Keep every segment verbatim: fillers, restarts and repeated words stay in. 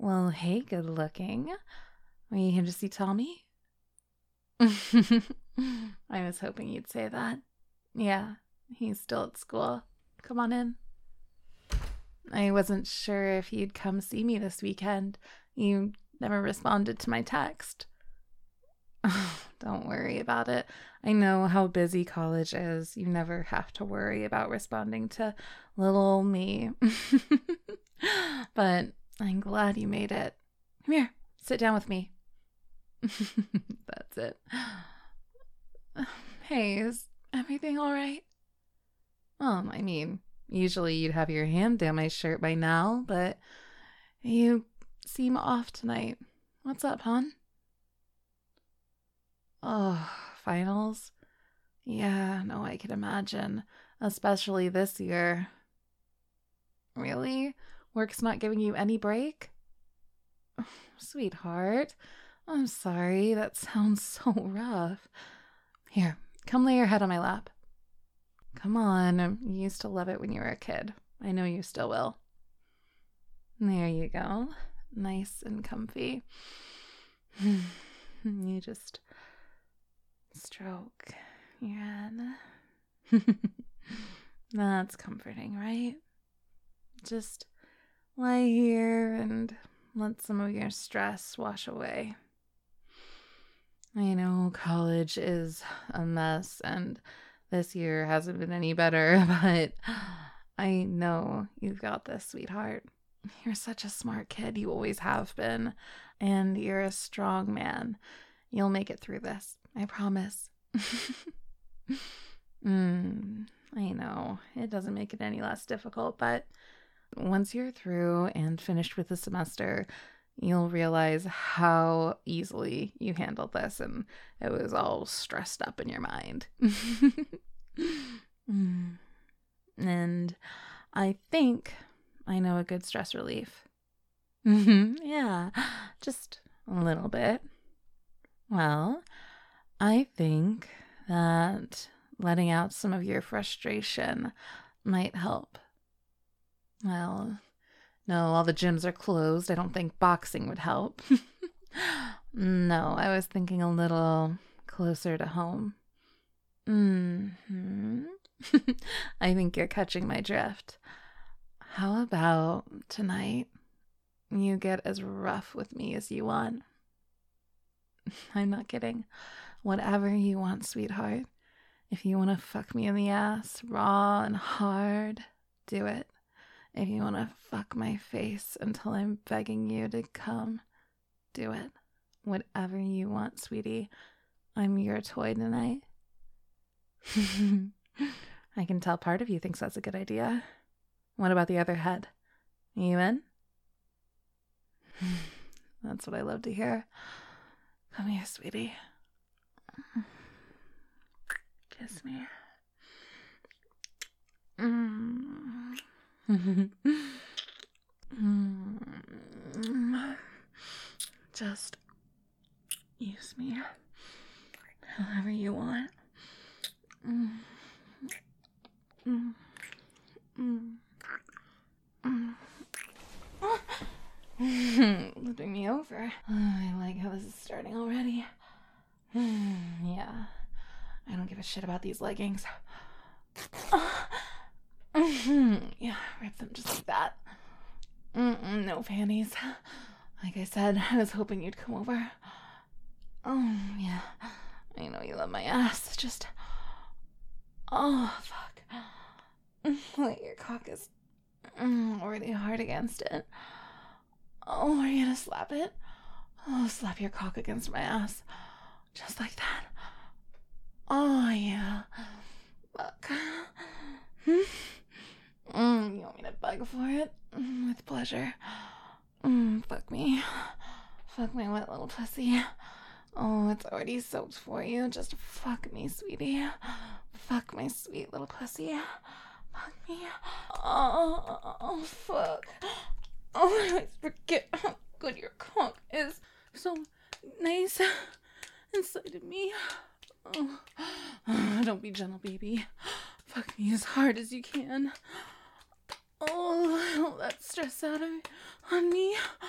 Well, hey, good looking. Are you here to see Tommy? I was hoping you'd say that. Yeah, he's still at school. Come on in. I wasn't sure if you'd come see me this weekend. You never responded to my text. Don't worry about it. I know how busy college is. You never have to worry about responding to little old me. But I'm glad you made it. Come here, sit down with me. That's it. Hey, is everything all right? Um, I mean, usually you'd have your hand down my shirt by now, but you seem off tonight. What's up, hon? Oh, finals? Yeah, no, I can imagine. Especially this year. Really? Work's not giving you any break? Sweetheart, I'm sorry. That sounds so rough. Here, come lay your head on my lap. Come on, you used to love it when you were a kid. I know you still will. There you go. Nice and comfy. You just stroke your head. That's comforting, right? Just lie here and let some of your stress wash away. I know college is a mess and this year hasn't been any better, but I know you've got this, sweetheart. You're such a smart kid. You always have been. And you're a strong man. You'll make it through this. I promise. mm, I know. It doesn't make it any less difficult, but once you're through and finished with the semester, you'll realize how easily you handled this and it was all stressed up in your mind. mm. And I think I know a good stress relief. Yeah, just a little bit. Well, I think that letting out some of your frustration might help. Well, no, all the gyms are closed. I don't think boxing would help. No, I was thinking a little closer to home. Mm-hmm. I think you're catching my drift. How about tonight you get as rough with me as you want? I'm not kidding. Whatever you want, sweetheart. If you want to fuck me in the ass, raw and hard, do it. If you want to fuck my face until I'm begging you to come, do it. Whatever you want, sweetie. I'm your toy tonight. I can tell part of you thinks that's a good idea. What about the other head? You in? That's what I love to hear. Come here, sweetie. Kiss me. Mm. mm. Just use me however you want. Mm. Mm. Mm. Mm. Flipping me over. Oh, I like how this is starting already. Yeah, I don't give a shit about these leggings. Yeah, rip them just like that. Mm-mm, no panties. Like I said, I was hoping you'd come over. Oh, yeah. I know you love my ass. Just... Oh, fuck. Like your cock is already hard against it. Oh, are you gonna slap it? Oh, slap your cock against my ass. Just like that. Oh, yeah. Fuck. Hmm? Mm, you want me to beg for it? Mm, with pleasure. Mm, fuck me. Fuck my wet little pussy. Oh, it's already soaked for you. Just fuck me, sweetie. Fuck my sweet little pussy. Fuck me. Oh, oh fuck. Oh, I always forget how good your cock is. So nice inside of me. Oh. Oh, don't be gentle, baby. Fuck me as hard as you can. Oh, all that stress out of on me.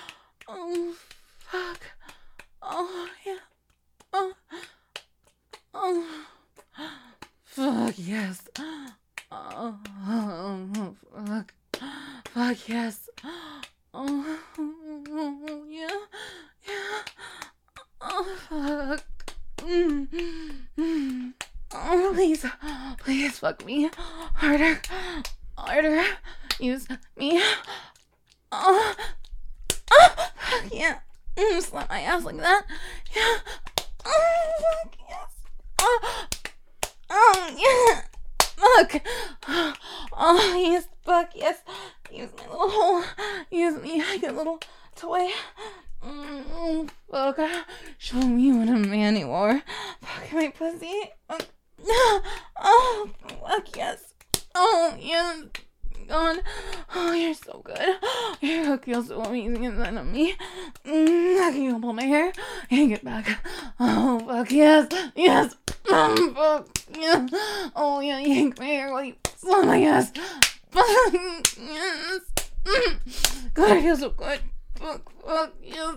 Oh, fuck. Oh, yeah. Oh, oh. Fuck, yes. Oh, oh, fuck. Fuck, yes. Oh, yeah. Yeah. Oh, fuck. Mm, mm. Oh, please. Please fuck me. Harder. Harder. Use me. Oh. Oh, fuck yeah. Mm, slap my ass like that. Yeah. Oh, fuck yes. Oh, oh yeah. Fuck. Oh, yes. Fuck yes. Use my little hole. Use me like a little toy. Mm, fuck. Show me what a man you are. Fuck my pussy. Fuck. Oh, fuck yes. Oh, yes. God. Oh, you're so good. Your hook feels so amazing inside of me. Mm, I can pull my hair and get back. Oh, fuck yes. Yes. Um, fuck yeah. Oh, yeah, yank my hair while you slap my ass. Fuck yes. Mm. God, I feel so good. Fuck, fuck yes.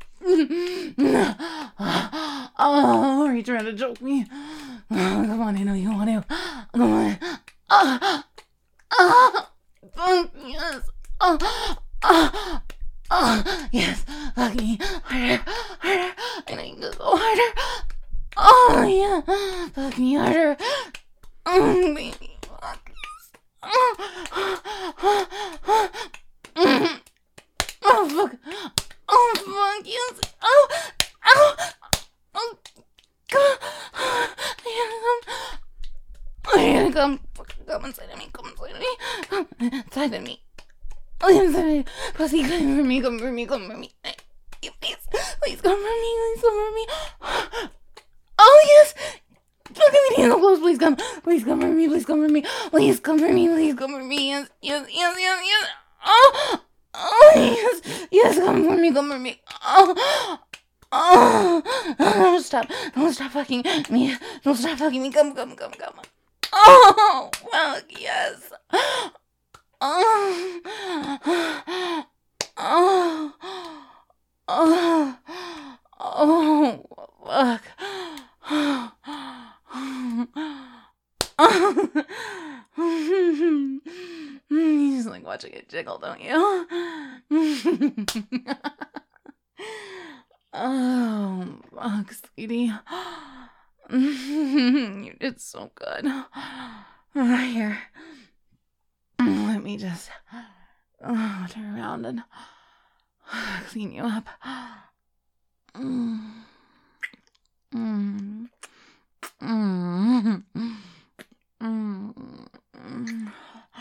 Oh, are you trying to choke me? Oh, come on, I know you want to. Come on. Oh, oh, fuck yes. Oh, oh, oh, yes. Fuck me harder, harder. I know you can go harder. Oh, yeah. Fuck me harder. Oh, baby. Fuck yes. Oh, oh, oh, oh, oh, fuck. Oh, fuck yes. Oh, oh, oh, come. I gotta come. I gotta come. Come inside of me. Come inside of me. Come inside of me. Oh, inside of me. Pussy, come for me. Come for me. Come for me. Please, please come for me. Please come for me. Oh, yes. Fucking me so close. Please come. Please come for me. Please come for me. Please come for me. Please come for me. Yes, yes, yes, yes, yes. Oh, oh, yes. Yes, come for me. Come for me. Oh, oh. Don't stop. Don't stop fucking me. Don't stop fucking me. Come, come, come, come. Oh, fuck, yes. Oh, oh, oh, oh, fuck. You just like watching it jiggle, don't you? Oh, fuck, sweetie. You did so good. Right here. Let me just oh, turn around and clean you up. Mm. Mm. Mm. Mm. Mm.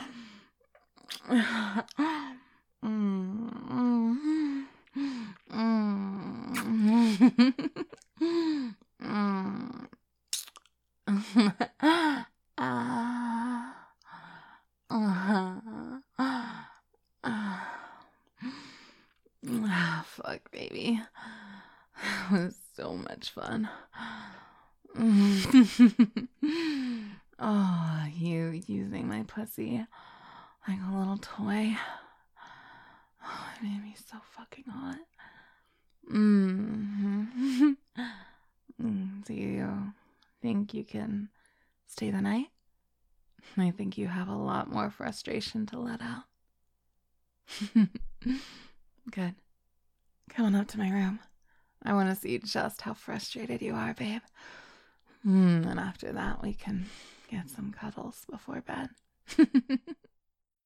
Ah, fuck, baby. That was so much fun. Oh, you using my pussy like a little toy. Oh, it made me so fucking hot. Mm-hmm. Do you think you can stay the night? I think you have a lot more frustration to let out. Good. Come on up to my room. I want to see just how frustrated you are, babe. Mm, and after that, we can get some cuddles before bed.